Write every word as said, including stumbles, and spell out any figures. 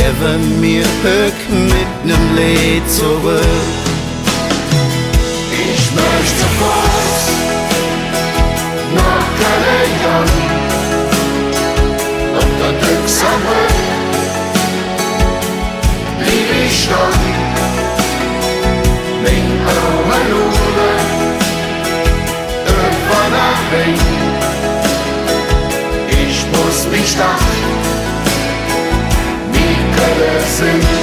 geben mir Höck mit nem Lied zurück. Ich möchte fort nach Galeon und der Düx am Rück blieb ich stand, min Augen Lure, irgendwann nach Wien. Ich muss mich nach, wie Kölle sind.